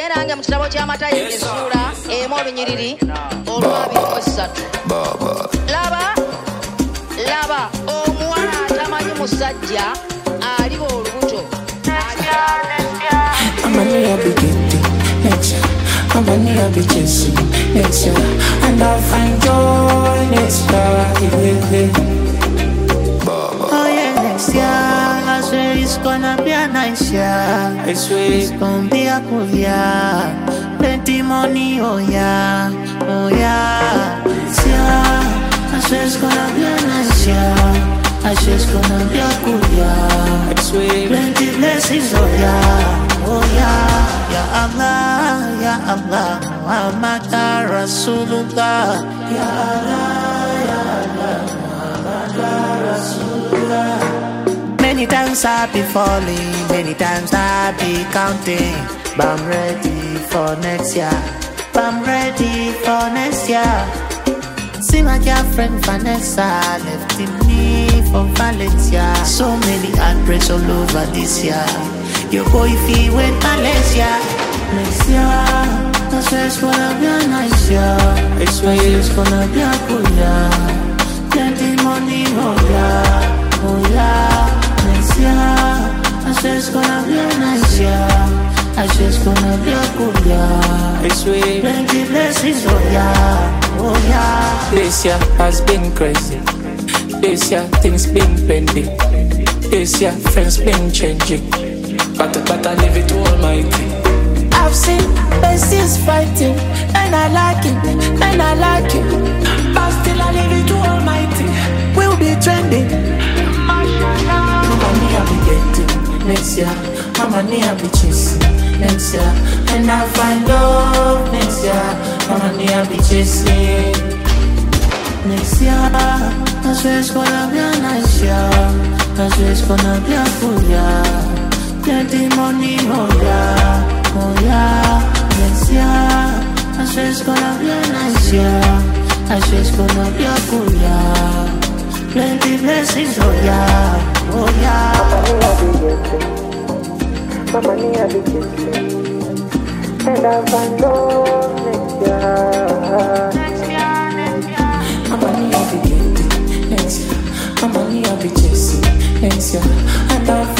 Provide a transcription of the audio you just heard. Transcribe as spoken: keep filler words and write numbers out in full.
naye nange mu kitabo ky'amata essuula emu olunyiriri olwabiri mu ssatu laba laba omuwala atamanyi musajja aliba olubuto Amania be getting next year. Amania be chasing next year. And I'll find joy next year. Oh yeah, next year I swear it's gonna be a nice year. I swear it's gonna be a cool year. Plenty money, oh yeah, oh yeah. Next year I swear it's gonna be a nice year. I swear it's gonna be a cool year. I swear plenty blessings, oh yeah, oh yeah. Ya Allah, Ya Allah, Muhammad Rasulullah. Ya Allah, Ya Allah, Muhammad Rasulullah. Many times I be falling, many times I be counting, but I'm ready for next year. But I'm ready for next year. See my girlfriend Vanessa left me for Valencia. So many heartbreaks all over this year. Your boyfriend went Malaysia. Next year, I swear it's gonna be a nice year. I swear it's gonna be a good year. Plenty money, oh yeah, oh yeah. Next year, I swear it's gonna be a nice year. I swear it's gonna be a good year. I swear plenty blessings, oh yeah, oh yeah. This year has been crazy. This year things been pending. This year friends been changing. But, but I leave it to Almighty. I've seen besties fighting, and I like it, and I like it. But still I leave it to Almighty. We'll be trending. Mama Nia be getting next year. Mama Nia be chasing next year. And I find love next year. Mama Nia be chasing next year. I swear it's gonna be a nice year. I swear it's gonna be a full year. Plenty money, oh yeah, oh yeah. Next year, I swear it's gonna be a nice year. I swear it's gonna be a cool year. Plenty blessings, oh yeah, oh yeah. Mama Nia be kissing, and I find love next year. Next year, next year. Mama Nia be getting next year. Mama Nia be chasing next year. And I